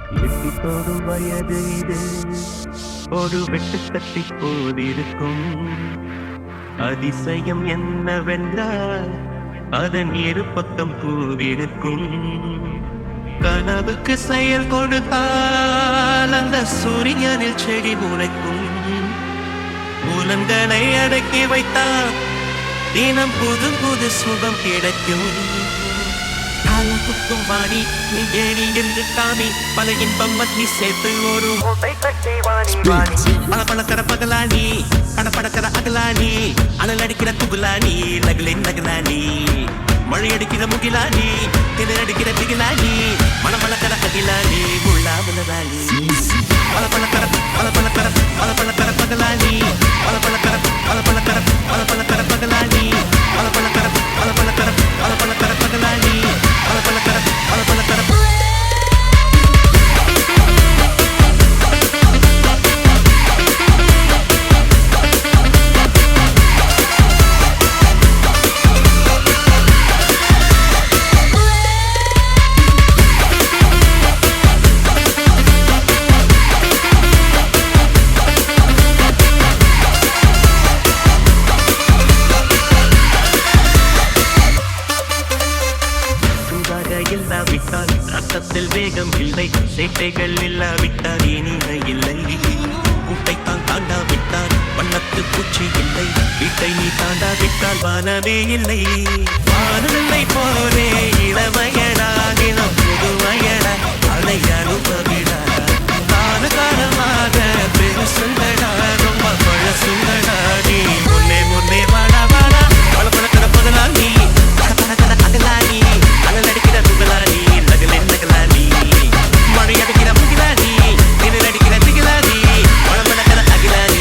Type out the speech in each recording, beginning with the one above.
எட்டி தோடும் வயது இது ஒரு வெட்டு கத்தி போதிருக்கும். அதிசயம் என்னவென்றால் அதன் இரு பக்கம் பூவிருக்கும். கனவுக்கு செயல் கொடுத்தால் அந்த சூரியனில் செடி முளைக்கும். புலன்களை அடக்கி வைத்தால் தினம் புது புது சுகம் கிடைக்கும். காலம் குத்தும் வாணி நீ ஏறி என்று காமி பல இன்பம் மத்தி சேர்த்து ஒரு ஓட்டை கட்டி வாணி வாணி பல பழக்கிற பகலானி படப்படக்கிற அகலானி அனல் அடிக்கிற துகுலானி நகலின் நகலானி மழை அடிக்கிற முகிலானி திணற அடிக்கிற திகிலானி மணமளக்கிற அகிலானி முள்ளாமலராணி பல பழக்கிற பல பழக்கிற பல பழக்கிற பகலானி பல பழக்கிற பல பழக்கிற பல பழக்கிற பகலானி பல பழக்கிற பல பழக்கிற பல பழக்கிற பகலானி பல பழக்கிற பல பழக்கிற இல்லாவிட்டால் ரத்தத்தில் வேகம் இல்லை, சேட்டைகள் இல்லாவிட்டால் இனிமை இல்லை. கூட்டைத்தான் தாண்டாவிட்டால் வண்ணத்து பூச்சி இல்லை, வீட்டை நீ தாண்டாவிட்டால் வானமே இல்லை. வானவில்லை போலே இளமையடா நிலம் புதுமையடா அதை அனுபவிடா காலகாலமாக பெருசுங்கடா ரொம்ப பழசுங்கடா நீ முன்னே முன்னே வாடா வாடா பல பழக்கிற பகலாங்கி படப்படக்கிற அகலாங்கி அனல் அடிக்கிற துகலானி நகலின் நகலானி மழை அடிக்கிற முகிலானி திணற அடிக்கிற திகிலானி மழமளக்கிற அகிலானி.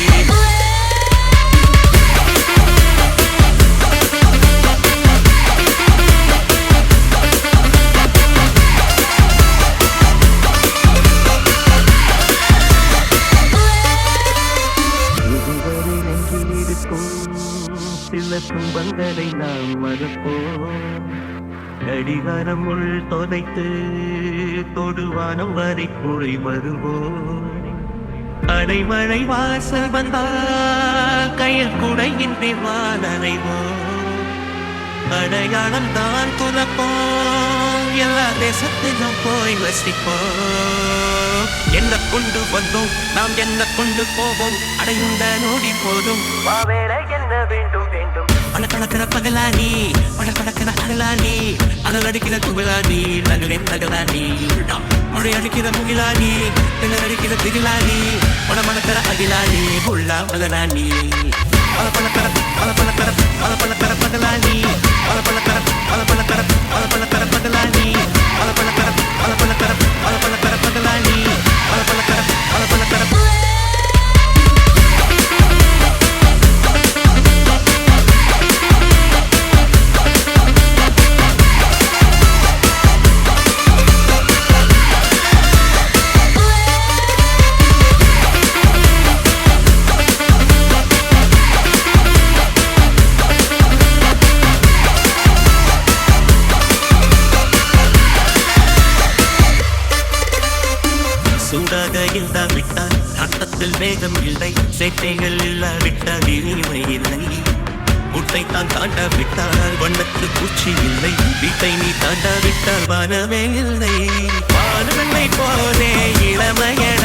இதுவரை நெஞ்சில் இருக்கும் சில துன்பங்களை நாம் மறப்போம். கடிகாரம் உள் தொலைத்து தொடுவானம் வரை போய் வருவோம். அடைமழை வாசல் வந்தால் கையில் குடையின்றி வானறைவோம். அடையாளம் தான் துறப்போம், எல்லா தேசத்திலும் போய் வசிப்போம். என்ன கொண்டு வந்தோம் நாம் என்ன கொண்டு போவோம், அடையுண்ட நோடி போதும் வேலை என்ன வேண்டும் வேண்டும். பழக்கிற பகலானி பழக்கிற அகலானி அனல் அடிக்கிற துகலானி நகலின் நகலானி மழை அடிக்கிற முகிலானி திணற அடிக்கிற திகிலானி மணமளக்கிற அகிலானி உள்ளா மகலானி பல பழக்கிற பல பழக்கிற பல பழக்கிற பகலானி பல பழக்கிற பல பழக்கிற பல பழக்கிற பகலானி பல பழக்கிற பல பழக்கிற பல பழக்கிற பகலானி பல பழக்கிற பல பழக்கிற. சூடாக இல்லாவிட்டால் ரத்தத்தில் வேகம் இல்லை, சேட்டைகள் இல்லாவிட்டால் இனிமை இல்லை. கூட்டைத்தான் தாண்டாவிட்டால் வண்ணத்து பூச்சி இல்லை, வீட்டை நீ தாண்டாவிட்டால் வானமே இல்லை. வானவெல்லை போலே இளமையடா